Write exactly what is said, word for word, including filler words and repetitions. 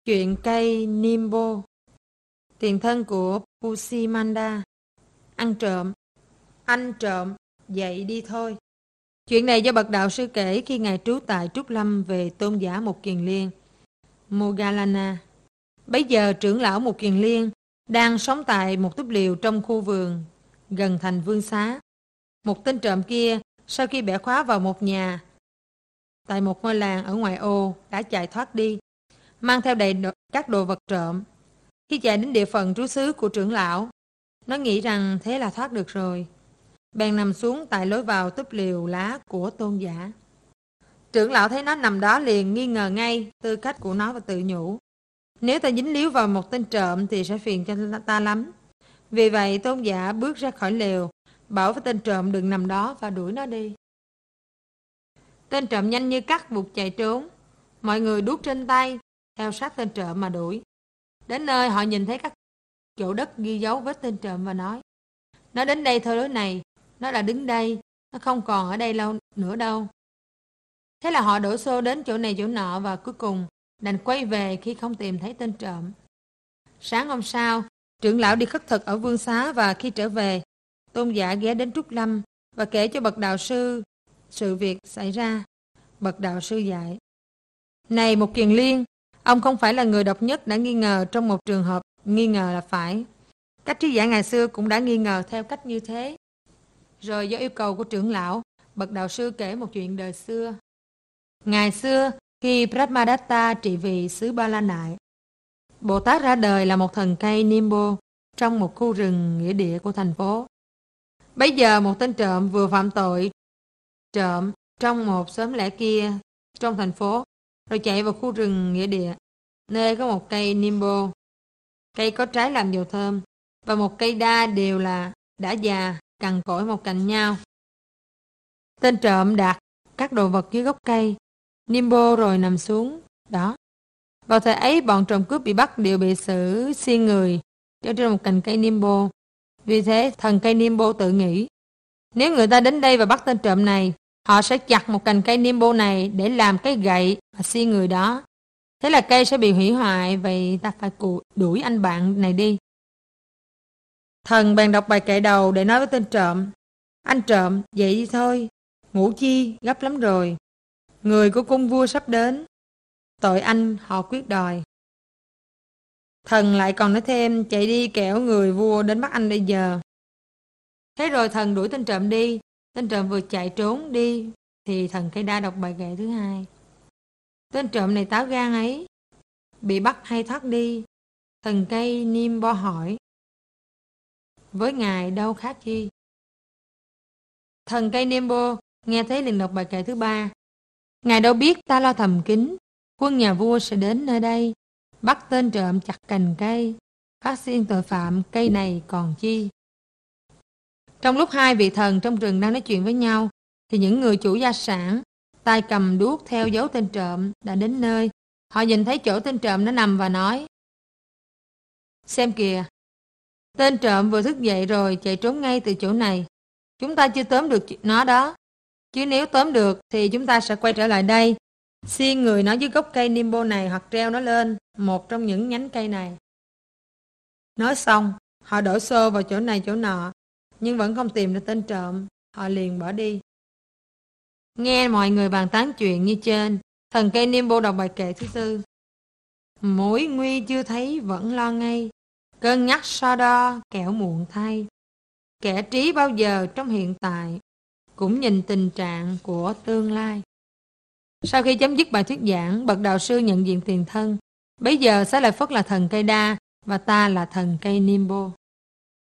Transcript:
Chuyện cây Nimbo. Tiền thân của Pusimanda. Ăn trộm. Anh trộm, dậy đi thôi. Chuyện này do bậc đạo sư kể khi ngài trú tại Trúc Lâm về tôn giả Một Kiền Liên, Moggallana. Bấy giờ trưởng lão Một Kiền Liên đang sống tại một túp liều trong khu vườn gần thành Vương Xá. Một tên trộm kia sau khi bẻ khóa vào một nhà tại một ngôi làng ở ngoại ô đã chạy thoát đi, mang theo đầy các đồ vật trộm. Khi chạy đến địa phận trú xứ của trưởng lão, nó nghĩ rằng thế là thoát được rồi, bèn nằm xuống tại lối vào túp liều lá của tôn giả. Trưởng lão thấy nó nằm đó liền nghi ngờ ngay tư cách của nó và tự nhủ: nếu ta dính líu vào một tên trộm thì sẽ phiền cho ta lắm. Vì vậy tôn giả bước ra khỏi lều, bảo với tên trộm đừng nằm đó và đuổi nó đi. Tên trộm nhanh như cắt vụt chạy trốn. Mọi người đuốc trên tay theo sát tên trộm mà đuổi. Đến nơi họ nhìn thấy các chỗ đất ghi dấu vết tên trộm và nói: nó đến đây theo lối này, nó đã đứng đây, nó không còn ở đây lâu nữa đâu. Thế là họ đổ xô đến chỗ này chỗ nọ và cuối cùng đành quay về khi không tìm thấy tên trộm. Sáng hôm sau, trưởng lão đi khất thực ở Vương Xá và khi trở về, tôn giả ghé đến Trúc Lâm và kể cho bậc đạo sư sự việc xảy ra. Bậc đạo sư dạy: này Một Kiền Liên, ông không phải là người độc nhất đã nghi ngờ trong một trường hợp nghi ngờ là phải. Các trí giả ngày xưa cũng đã nghi ngờ theo cách như thế. Rồi do yêu cầu của trưởng lão, bậc đạo sư kể một chuyện đời xưa. Ngày xưa, khi Brahmadatta trị vì xứ Ba La Nại, Bồ Tát ra đời là một thần cây Nimbo trong một khu rừng nghĩa địa của thành phố. Bấy giờ một tên trộm vừa phạm tội trộm trong một xóm lẻ kia trong thành phố, rồi chạy vào khu rừng nghĩa địa, nơi có một cây Nimbo, cây có trái làm dầu thơm, và một cây đa đều là đã già, cằn cỗi một cạnh nhau. Tên trộm đặt các đồ vật dưới gốc cây Nimbo rồi nằm xuống đó. Vào thời ấy, bọn trộm cướp bị bắt đều bị xử xiên người ở trên một cành cây Nimbo. Vì thế thần cây Nimbo tự nghĩ: nếu người ta đến đây và bắt tên trộm này, họ sẽ chặt một cành cây Nimbo này để làm cái gậy và xiên người đó. Thế là cây sẽ bị hủy hoại, vậy ta phải đuổi anh bạn này đi. Thần bèn đọc bài kệ đầu để nói với tên trộm: anh trộm, dậy đi thôi, ngủ chi, gấp lắm rồi. Người của cung vua sắp đến, tội anh họ quyết đòi. Thần lại còn nói thêm: chạy đi kẻo người vua đến bắt anh bây giờ. Thế rồi thần đuổi tên trộm đi. Tên trộm vừa chạy trốn đi thì thần cây đa đọc bài kệ thứ hai. Tên trộm này táo gan ấy, bị bắt hay thoát đi? Thần cây Nimbo hỏi: với ngài đâu khác chi? Thần cây Nimbo nghe thấy liền đọc bài kệ thứ ba. Ngài đâu biết ta lo thầm kín, quân nhà vua sẽ đến nơi đây, bắt tên trộm chặt cành cây, phát sinh tội phạm, cây này còn chi? Trong lúc hai vị thần trong rừng đang nói chuyện với nhau, thì những người chủ gia sản, tay cầm đuốc theo dấu tên trộm đã đến nơi. Họ nhìn thấy chỗ tên trộm nó nằm và nói: xem kìa, tên trộm vừa thức dậy rồi chạy trốn ngay từ chỗ này. Chúng ta chưa tóm được nó đó. Chứ nếu tóm được thì chúng ta sẽ quay trở lại đây, xiên người nó dưới gốc cây Nimbo này hoặc treo nó lên một trong những nhánh cây này. Nói xong, họ đổ xô vào chỗ này chỗ nọ, nhưng vẫn không tìm được tên trộm. Họ liền bỏ đi. Nghe mọi người bàn tán chuyện như trên, thần cây Nimbo đọc bài kệ thứ tư. Mối nguy chưa thấy vẫn lo ngay, cân nhắc so đo kẻo muộn thay. Kẻ trí bao giờ trong hiện tại, cũng nhìn tình trạng của tương lai. Sau khi chấm dứt bài thuyết giảng, bậc đạo sư nhận diện tiền thân. Bấy giờ Xá Lợi Phất là thần cây đa và ta là thần cây Nimbo.